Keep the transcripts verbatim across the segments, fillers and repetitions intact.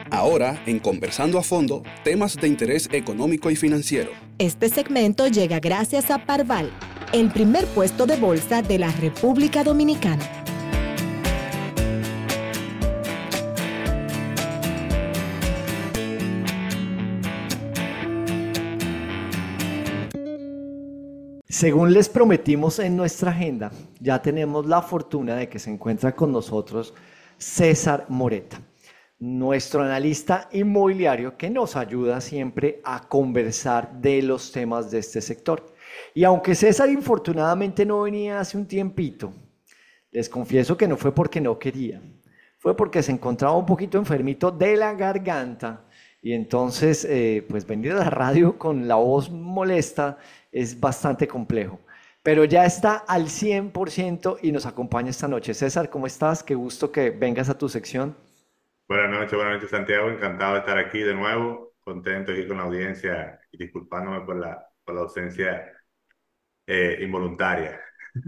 Ahora, en Conversando a Fondo, temas de interés económico y financiero. Este segmento llega gracias a Parval, el primer puesto de bolsa de la República Dominicana. Según les prometimos en nuestra agenda, ya tenemos la fortuna de que se encuentra con nosotros César Moreta, nuestro analista inmobiliario que nos ayuda siempre a conversar de los temas de este sector. Y aunque César infortunadamente no venía hace un tiempito, les confieso que no fue porque no quería, fue porque se encontraba un poquito enfermito de la garganta. Y entonces, eh, pues venir a la radio con la voz molesta es bastante complejo. Pero ya está al cien por ciento y nos acompaña esta noche. César, ¿cómo estás? Qué gusto que vengas a tu sección. Buenas noches, buenas noches Santiago, encantado de estar aquí de nuevo, contento aquí con la audiencia y disculpándome por la, por la ausencia eh, involuntaria.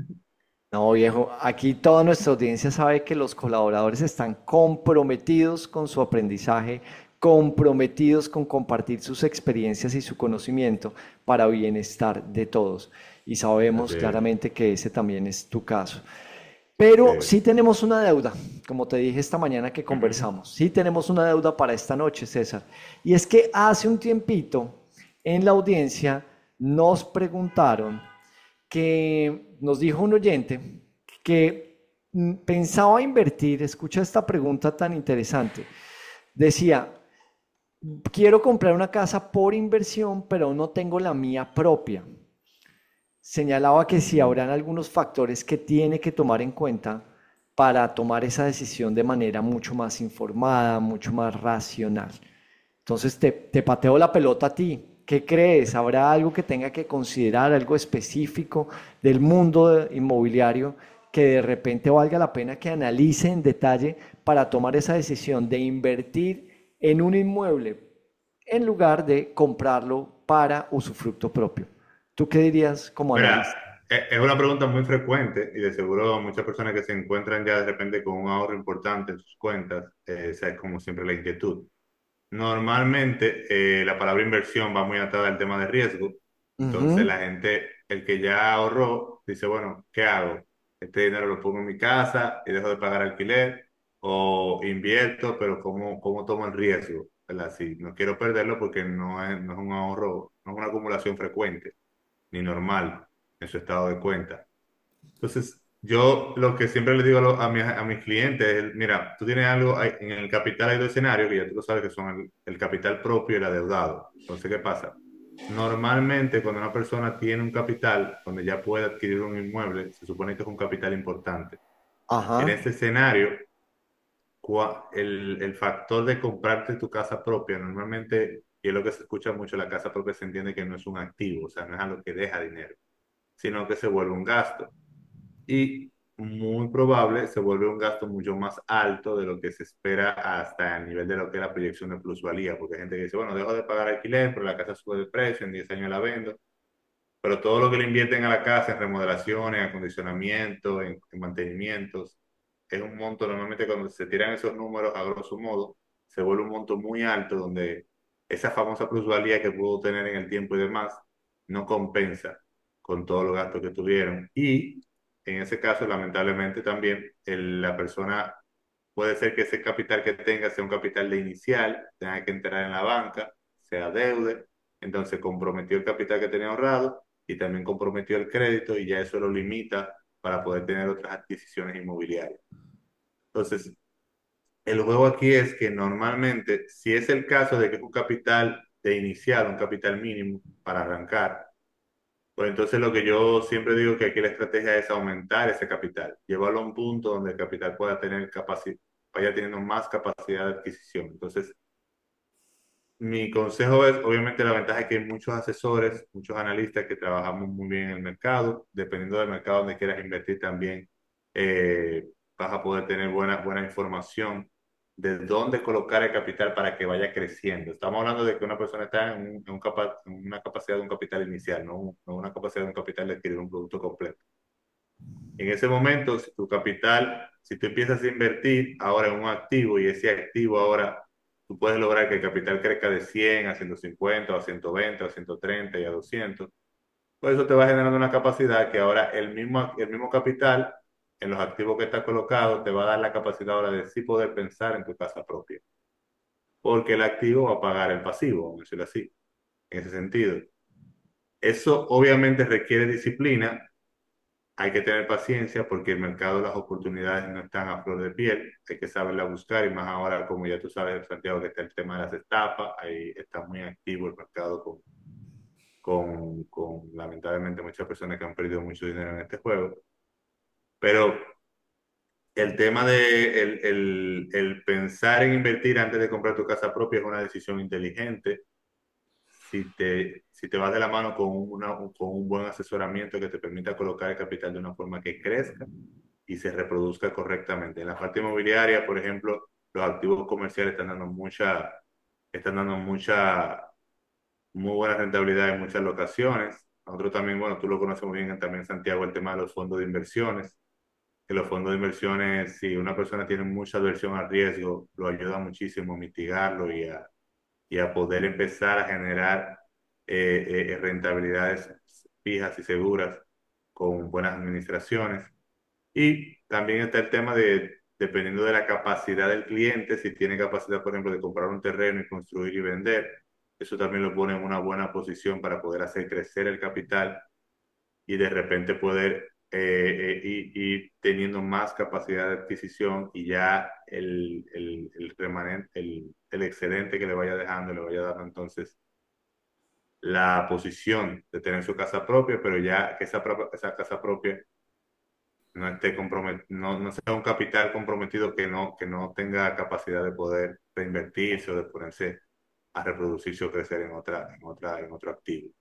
No, viejo, aquí toda nuestra audiencia sabe que los colaboradores están comprometidos con su aprendizaje, comprometidos con compartir sus experiencias y su conocimiento para bienestar de todos. Y sabemos Así es. claramente que ese también es tu caso. Pero Sí. sí tenemos una deuda, como te dije esta mañana que Ujú. conversamos. Sí tenemos una deuda para esta noche, César. Y es que hace un tiempito en la audiencia nos preguntaron que nos dijo un oyente que mm, pensaba invertir, escucha esta pregunta tan interesante. Decía, quiero comprar una casa por inversión, pero no tengo la mía propia. Señalaba que sí habrán algunos factores que tiene que tomar en cuenta para tomar esa decisión de manera mucho más informada, mucho más racional. Entonces te, te pateo la pelota a ti. ¿Qué crees? ¿Habrá algo que tenga que considerar, algo específico del mundo inmobiliario que de repente valga la pena que analice en detalle para tomar esa decisión de invertir en un inmueble en lugar de comprarlo para usufructo propio? ¿Tú qué dirías como Mira, analista? e- es una pregunta muy frecuente y de seguro muchas personas que se encuentran ya de repente con un ahorro importante en sus cuentas, eh, esa es como siempre la inquietud. Normalmente eh, la palabra inversión va muy atada al tema de riesgo. Entonces Ujú. la gente, el que ya ahorró, dice, bueno, ¿qué hago? Este dinero lo pongo en mi casa y dejo de pagar alquiler o invierto, pero ¿cómo, cómo tomo el riesgo? ¿Verdad? Sí, no quiero perderlo porque no es, no es un ahorro, no es una acumulación frecuente ni normal en su estado de cuenta. Entonces, yo lo que siempre le digo a, lo- a, mis, a mis clientes es, mira, tú tienes algo, hay- en el capital hay dos escenarios que ya tú lo sabes que son el, el capital propio y el adeudado. Entonces, ¿qué pasa? Normalmente cuando una persona tiene un capital donde ya puede adquirir un inmueble, se supone que es un capital importante. En Ajá. este escenario, cua- el, el factor de comprarte tu casa propia, normalmente, y es lo que se escucha mucho, la casa propia se entiende que no es un activo, o sea, no es algo que deja dinero, sino que se vuelve un gasto y muy probable se vuelve un gasto mucho más alto de lo que se espera hasta el nivel de lo que es la proyección de plusvalía, porque hay gente que dice, bueno, dejo de pagar alquiler, pero la casa sube de precio, en diez años la vendo, pero todo lo que le invierten a la casa en remodelaciones, en acondicionamiento, en, en mantenimientos, es un monto, normalmente cuando se tiran esos números a grosso modo, se vuelve un monto muy alto donde esa famosa plusvalía que pudo tener en el tiempo y demás no compensa con todos los gastos que tuvieron. Y en ese caso, lamentablemente también, el- la persona puede ser que ese capital que tenga sea un capital de inicial, tenga que entrar en la banca, sea deude, entonces comprometió el capital que tenía ahorrado y también comprometió el crédito y ya eso lo limita para poder tener otras adquisiciones inmobiliarias. Entonces, el juego aquí es que normalmente, si es el caso de que es un capital de inicial, un capital mínimo para arrancar, pues entonces lo que yo siempre digo que aquí la estrategia es aumentar ese capital, llevarlo a un punto donde el capital pueda tener capacidad, vaya teniendo más capacidad de adquisición. Entonces, mi consejo es, obviamente la ventaja es que hay muchos asesores, muchos analistas que trabajamos muy bien en el mercado, dependiendo del mercado donde quieras invertir también, eh, vas a poder tener buena, buena información de dónde colocar el capital para que vaya creciendo. Estamos hablando de que una persona está en, un- en un capa- en una capacidad de un capital inicial, no, un- no una capacidad de un capital de adquirir un producto completo. En ese momento, si tu capital, si tú empiezas a invertir ahora en un activo y ese activo ahora tú puedes lograr que el capital crezca de cien a ciento cincuenta, o a ciento veinte, o a ciento treinta y a doscientos. Pues eso te va generando una capacidad que ahora el mismo, el mismo capital en los activos que está colocado te va a dar la capacidad ahora de sí poder pensar en tu casa propia. Porque el activo va a pagar el pasivo, vamos a decirlo así, en ese sentido. Eso obviamente requiere disciplina, hay que tener paciencia porque el mercado de las oportunidades no están a flor de piel, hay que saberla buscar y más ahora, como ya tú sabes, Santiago, que está el tema de las estafas, ahí está muy activo el mercado con, con, con lamentablemente muchas personas que han perdido mucho dinero en este juego. Pero el tema de el, el, el pensar en invertir antes de comprar tu casa propia es una decisión inteligente si te, si te vas de la mano con, una, con un buen asesoramiento que te permita colocar el capital de una forma que crezca y se reproduzca correctamente. En la parte inmobiliaria, por ejemplo, los activos comerciales están dando mucha, están dando mucha, muy buena rentabilidad en muchas locaciones. Nosotros también, bueno, tú lo conoces muy bien también, Santiago, el tema de los fondos de inversiones. Que los fondos de inversiones, si una persona tiene mucha aversión al riesgo, lo ayuda muchísimo a mitigarlo y a, y a poder empezar a generar eh, eh, rentabilidades fijas y seguras con buenas administraciones. Y también está el tema de, dependiendo de la capacidad del cliente, si tiene capacidad, por ejemplo, de comprar un terreno y construir y vender, eso también lo pone en una buena posición para poder hacer crecer el capital y de repente poder eh, eh, ir, ir teniendo más capacidad de adquisición y ya el, el, el remanente, el, el excedente que le vaya dejando, le vaya dando entonces la posición de tener su casa propia, pero ya que esa, propia- esa casa propia no esté compromet no, no sea un capital comprometido que no, que no tenga capacidad de poder reinvertirse o de ponerse a reproducirse o crecer en otra, en otra, en otro activo.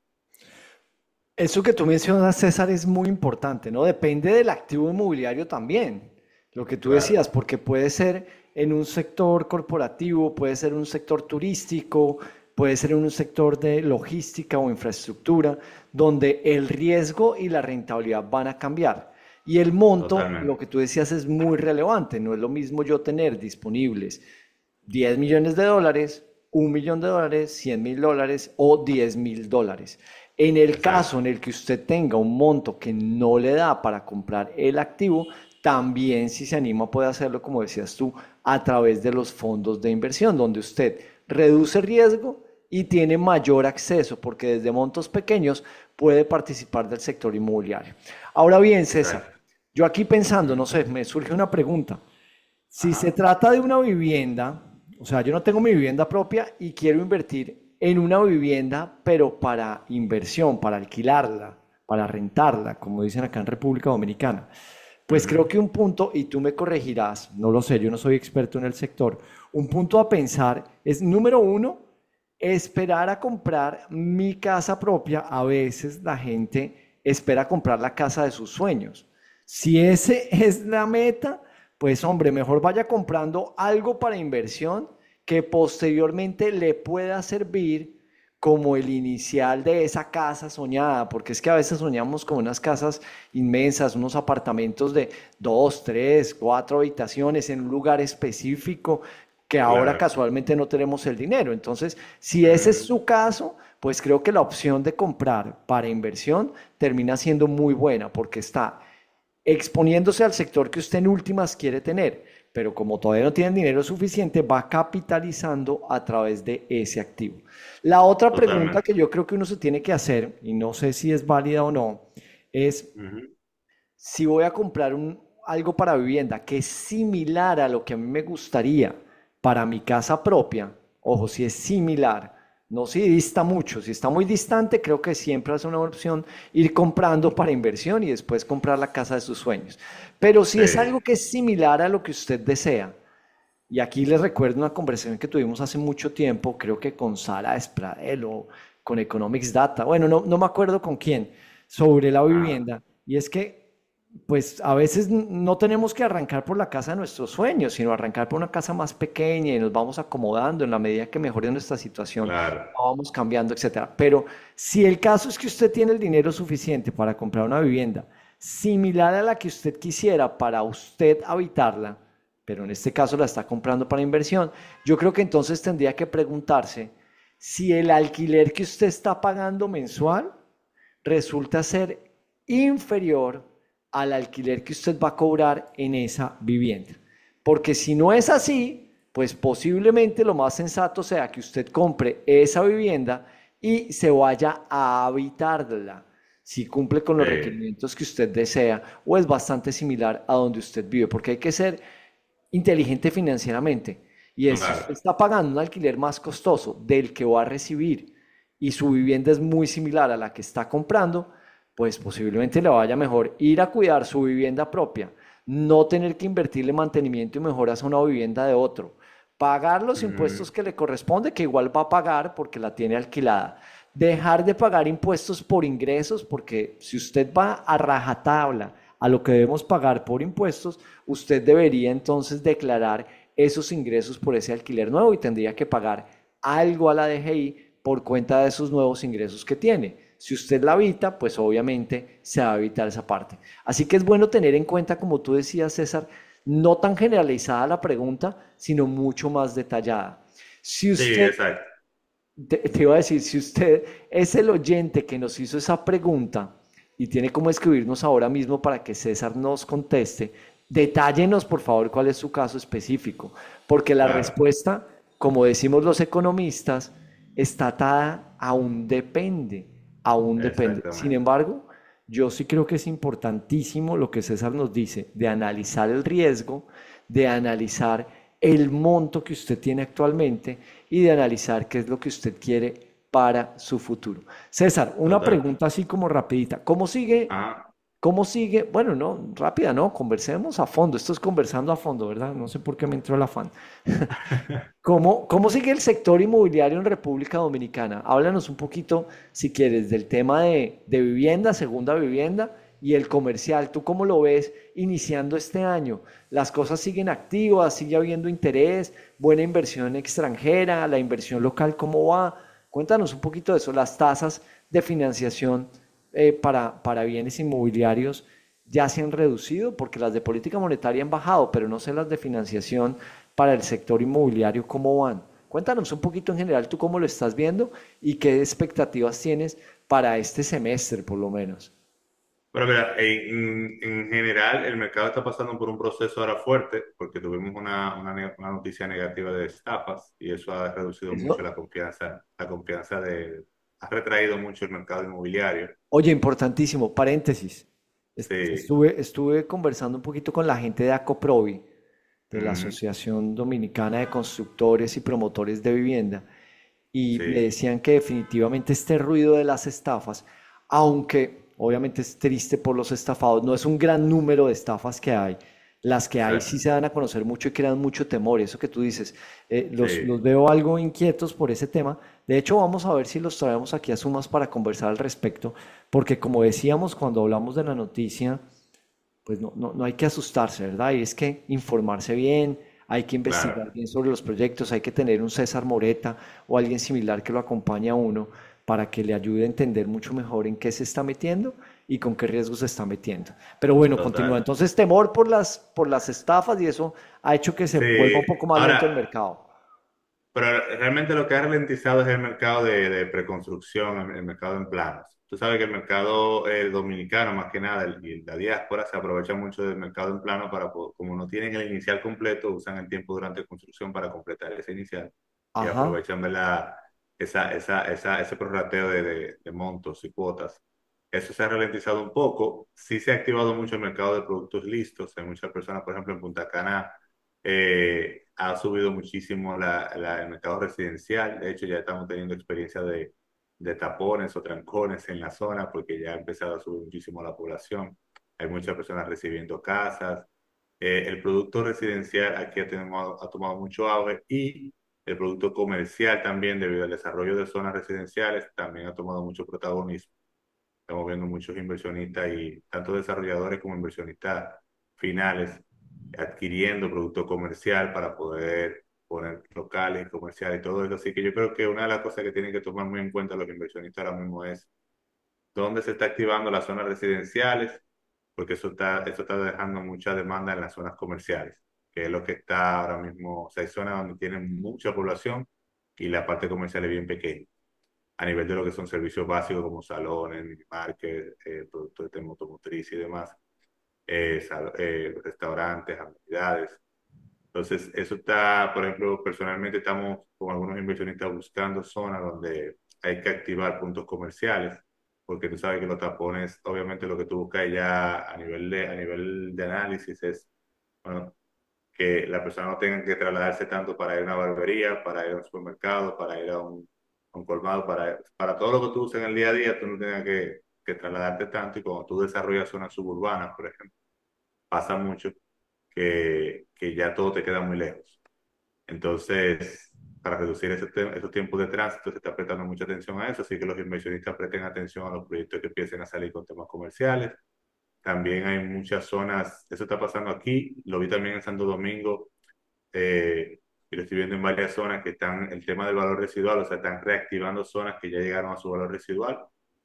Eso que tú mencionas, César, es muy importante, ¿no? Depende del activo inmobiliario también, lo que tú Claro, decías, porque puede ser en un sector corporativo, puede ser en un sector turístico, puede ser en un sector de logística o infraestructura, donde el riesgo y la rentabilidad van a cambiar. Y el monto, lo totalmente. que tú decías, es muy relevante. No es lo mismo yo tener disponibles diez millones de dólares, un millón de dólares, cien mil dólares o diez mil dólares. En el caso Exacto. en el que usted tenga un monto que no le da para comprar el activo, también si se anima puede hacerlo, como decías tú, a través de los fondos de inversión, donde usted reduce riesgo y tiene mayor acceso, porque desde montos pequeños puede participar del sector inmobiliario. Ahora bien, César, Exacto. yo aquí pensando, no Ujú. sé, me surge una pregunta. Si se Ajá. trata de una vivienda, o sea, yo no tengo mi vivienda propia y quiero invertir en una vivienda, pero para inversión, para alquilarla, para rentarla, como dicen acá en República Dominicana. Pues creo Ujú. que un punto, y tú me corregirás, no lo sé, yo no soy experto en el sector, un punto a pensar es, número uno, esperar a comprar mi casa propia. A veces la gente espera comprar la casa de sus sueños. Si ese es la meta, pues hombre, mejor vaya comprando algo para inversión que posteriormente le pueda servir como el inicial de esa casa soñada, porque es que a veces soñamos con unas casas inmensas, unos apartamentos de dos, tres, cuatro habitaciones en un lugar específico que ahora Claro. casualmente no tenemos el dinero. Entonces, si ese es Ujú. su caso, pues creo que la opción de comprar para inversión termina siendo muy buena porque está exponiéndose al sector que usted en últimas quiere tener, pero como todavía no tiene dinero suficiente, va capitalizando a través de ese activo. La otra pregunta Totalmente. que yo creo que uno se tiene que hacer, y no sé si es válida o no, es Ujú. si voy a comprar un, algo para vivienda que es similar a lo que a mí me gustaría para mi casa propia, ojo, si es similar, no si dista mucho, si está muy distante, creo que siempre es una opción ir comprando para inversión y después comprar la casa de sus sueños. Pero si Sí, es algo que es similar a lo que usted desea, y aquí les recuerdo una conversación que tuvimos hace mucho tiempo, creo que con Sara Espradel o con Economics Data, bueno, no, no me acuerdo con quién, sobre la ah, vivienda. Y es que, pues a veces n- no tenemos que arrancar por la casa de nuestros sueños, sino arrancar por una casa más pequeña y nos vamos acomodando en la medida que mejore nuestra situación, claro, vamos cambiando, etcétera. Pero si el caso es que usted tiene el dinero suficiente para comprar una vivienda similar a la que usted quisiera para usted habitarla, pero en este caso la está comprando para inversión, yo creo que entonces tendría que preguntarse si el alquiler que usted está pagando mensual resulta ser inferior al alquiler que usted va a cobrar en esa vivienda. Porque si no es así, pues posiblemente lo más sensato sea que usted compre esa vivienda y se vaya a habitarla, si cumple con los Eh, requerimientos que usted desea o es bastante similar a donde usted vive, porque hay que ser inteligente financieramente. Y es, si usted claro. está pagando un alquiler más costoso del que va a recibir y su vivienda es muy similar a la que está comprando, pues posiblemente le vaya mejor ir a cuidar su vivienda propia, no tener que invertirle mantenimiento y mejoras a una vivienda de otro, pagar los impuestos Ujú. que le corresponde, que igual va a pagar porque la tiene alquilada, dejar de pagar impuestos por ingresos, porque si usted va a rajatabla a lo que debemos pagar por impuestos, usted debería entonces declarar esos ingresos por ese alquiler nuevo y tendría que pagar algo a la D G I por cuenta de esos nuevos ingresos que tiene. Si usted la habita, pues obviamente se va a evitar esa parte. Así que es bueno tener en cuenta, como tú decías, César, no tan generalizada la pregunta, sino mucho más detallada. Si Sí, usted, exacto. te, te iba a decir, si usted es el oyente que nos hizo esa pregunta y tiene como escribirnos ahora mismo para que César nos conteste, detállenos por favor cuál es su caso específico, porque la Claro, respuesta, como decimos los economistas, está atada a un depende, a un depende. Sin exactamente. embargo, yo sí creo que es importantísimo lo que César nos dice, de analizar el riesgo, de analizar el monto que usted tiene actualmente y de analizar qué es lo que usted quiere para su futuro. César, una Total. pregunta así como rapidita. ¿Cómo sigue? Ah, ¿Cómo sigue? Bueno, no, rápida, no, conversemos a fondo. Esto es conversando a fondo, ¿verdad? No sé por qué me entró el afán. ¿Cómo, cómo sigue el sector inmobiliario en República Dominicana? Háblanos un poquito, si quieres, del tema de, de vivienda, segunda vivienda y el comercial. ¿Tú cómo lo ves iniciando este año? ¿Las cosas siguen activas? ¿Sigue habiendo interés? ¿Buena inversión extranjera? ¿La inversión local cómo va? Cuéntanos un poquito de eso. Las tasas de financiación eh, para, para bienes inmobiliarios ya se han reducido porque las de política monetaria han bajado, pero no sé las de financiación para el sector inmobiliario, ¿cómo van? Cuéntanos un poquito en general tú cómo lo estás viendo y qué expectativas tienes para este semestre, por lo menos. Pero mira, en, en general el mercado está pasando por un proceso ahora fuerte porque tuvimos una, una, ne- una noticia negativa de estafas y eso ha reducido mucho Eso. la confianza, la confianza de, ha retraído mucho el mercado inmobiliario. Oye, importantísimo, paréntesis. Est- Sí. Estuve, estuve conversando un poquito con la gente de Acoprovi, de la Ujú. Asociación Dominicana de Constructores y Promotores de Vivienda, y me Sí, decían que definitivamente este ruido de las estafas, aunque obviamente es triste por los estafados, no es un gran número de estafas que hay. Las que hay sí exacto. se dan a conocer mucho y crean mucho temor. Eso que tú dices, eh, los, Sí. los veo algo inquietos por ese tema. De hecho, vamos a ver si los traemos aquí a Sumas para conversar al respecto, porque como decíamos cuando hablamos de la noticia, pues no, no, no hay que asustarse, ¿verdad? Y es que informarse bien, hay que Claro, investigar bien sobre los proyectos, hay que tener un César Moreta o alguien similar que lo acompañe a uno para que le ayude a entender mucho mejor en qué se está metiendo y con qué riesgos se está metiendo. Pero bueno, continúa. total. Entonces, temor por las, por las estafas y eso ha hecho que se Sí, vuelva un poco más lento el ahora, mercado. pero realmente lo que ha ralentizado es el mercado de, de preconstrucción, el, el mercado en planos. Tú sabes que el mercado eh, dominicano, más que nada, el- y la diáspora, se aprovecha mucho del mercado en plano para, po- como no tienen el inicial completo, usan el tiempo durante construcción para completar ese inicial y Ajá. aprovechan, ¿verdad? Esa, esa, esa, ese prorrateo de, de, de montos y cuotas. Eso se ha ralentizado un poco. Sí se ha activado mucho el mercado de productos listos. Hay muchas personas, por ejemplo, en Punta Cana eh, ha subido muchísimo la- la- el mercado residencial. De hecho, ya estamos teniendo experiencia de, de tapones o trancones en la zona porque ya ha empezado a subir muchísimo la población. Hay muchas personas recibiendo casas. Eh, el producto residencial aquí ha, tenido- ha tomado mucho auge y el producto comercial también, debido al desarrollo de zonas residenciales, también ha tomado mucho protagonismo. Estamos viendo muchos inversionistas y tanto desarrolladores como inversionistas finales adquiriendo producto comercial para poder poner locales y comerciales y todo eso. Así que yo creo que una de las cosas que tienen que tomar muy en cuenta los inversionistas ahora mismo es dónde se está activando las zonas residenciales, porque eso está, eso está dejando mucha demanda en las zonas comerciales, que es lo que está ahora mismo. O sea, hay zonas donde tienen mucha población y la parte comercial es bien pequeña, a nivel de lo que son servicios básicos como salones, minimarket, eh, productos de tema automotriz y demás, eh, sal- eh, restaurantes, amenidades. Entonces, eso está, por ejemplo, personalmente estamos con algunos inversionistas buscando zonas donde hay que activar puntos comerciales, porque tú sabes que los tapones, obviamente lo que tú buscas ya a nivel de, a nivel de análisis es, bueno, que la persona no tenga que trasladarse tanto para ir a una barbería, para ir a un supermercado, para ir a un, a un colmado, para, para todo lo que tú usas en el día a día, tú no tengas que, que trasladarte tanto y cuando tú desarrollas zonas suburbanas, por ejemplo, pasa mucho que, que ya todo te queda muy lejos. Entonces, para reducir ese te- esos tiempos de tránsito, se está prestando mucha atención a eso, así que los inversionistas presten atención a los proyectos que empiecen a salir con temas comerciales. También hay muchas zonas, eso está pasando aquí, lo vi también en Santo Domingo, eh, y lo estoy viendo en varias zonas que están, el tema del valor residual, o sea, están reactivando zonas que ya llegaron a su valor residual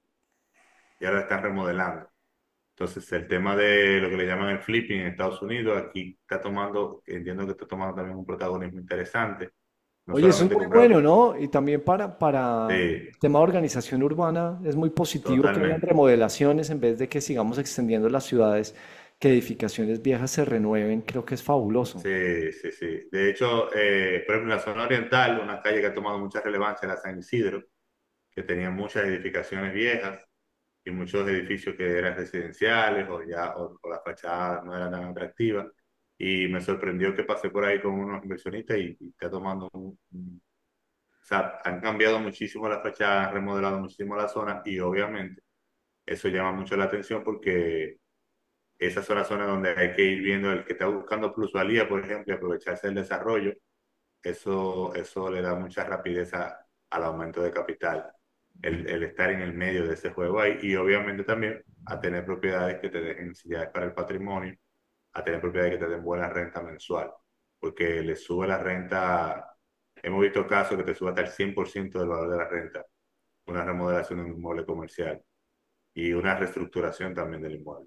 y ahora están remodelando. Entonces, el tema de lo que le llaman el flipping en Estados Unidos, aquí está tomando, entiendo que está tomando también un protagonismo interesante. No Oye, eso es solamente muy comprar, bueno, ¿no? Y también para, para sí, el tema de organización urbana es muy positivo que hayan totalmente. remodelaciones en vez de que sigamos extendiendo las ciudades, que edificaciones viejas se renueven, creo que es fabuloso. Sí, sí, sí. De hecho, eh, por ejemplo, en la zona oriental, una calle que ha tomado mucha relevancia es la San Isidro, que tenía muchas edificaciones viejas y muchos edificios que eran residenciales o ya o, o las fachadas no eran tan atractivas. Y me sorprendió que pasé por ahí con unos inversionistas y, y está tomando un, un- o sea, han cambiado muchísimo las fachadas, han remodelado muchísimo la zona y obviamente eso llama mucho la atención porque esas son las zonas donde hay que ir viendo el que está buscando plusvalía, por ejemplo, y aprovecharse del desarrollo. Eso, eso le da mucha rapidez a- al aumento de capital, el, el estar en el medio de ese juego ahí y obviamente también a tener propiedades que te dejen, si ya es para el patrimonio, a tener propiedades que te den buena renta mensual, porque le sube la renta, hemos visto casos que te sube hasta el cien por ciento del valor de la renta, una remodelación de un inmueble comercial y una reestructuración también del inmueble.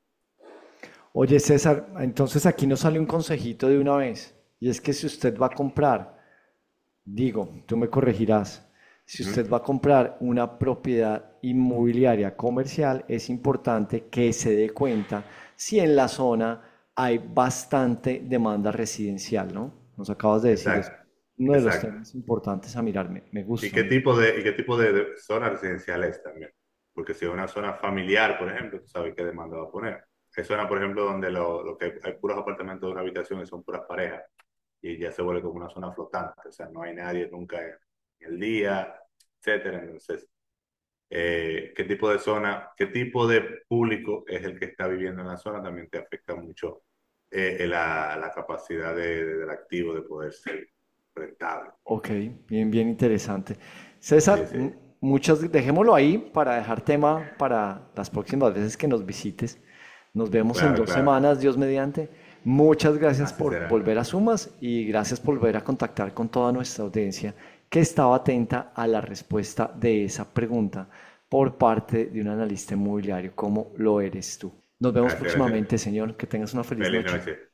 Oye, César, entonces aquí nos sale un consejito de una vez, y es que si usted va a comprar, digo, tú me corregirás, si Ujú. usted va a comprar una propiedad inmobiliaria comercial, es importante que se dé cuenta si en la zona hay bastante demanda residencial, ¿no? Nos acabas de decir eso. Exacto, Uno de los exacto. temas importantes a mirar, me, me ¿Y gusta. qué me- tipo de, y qué tipo de, de zonas residenciales también? Porque si es una zona familiar, por ejemplo, tú sabes qué demanda va a poner. Hay zonas, por ejemplo, donde lo, lo que hay puros apartamentos de una habitación y son puras parejas y ya se vuelve como una zona flotante, o sea, no hay nadie nunca en el día, etcétera. Entonces, eh, ¿qué tipo de zona, qué tipo de público es el que está viviendo en la zona? También te afecta mucho eh, la, la capacidad de- de- del activo de poder ser rentable. Ok, bien, bien interesante. Sí, César, m- sí, muchas, dejémoslo ahí para dejar tema para las próximas veces que nos visites. Nos vemos en claro, dos claro. semanas, Dios mediante. Muchas gracias Así por será. volver a Sumas y gracias por volver a contactar con toda nuestra audiencia que estaba atenta a la respuesta de esa pregunta por parte de un analista inmobiliario como lo eres tú. Nos vemos Gracias, gracias. próximamente, señor. Que tengas una feliz Feliz noche. noche.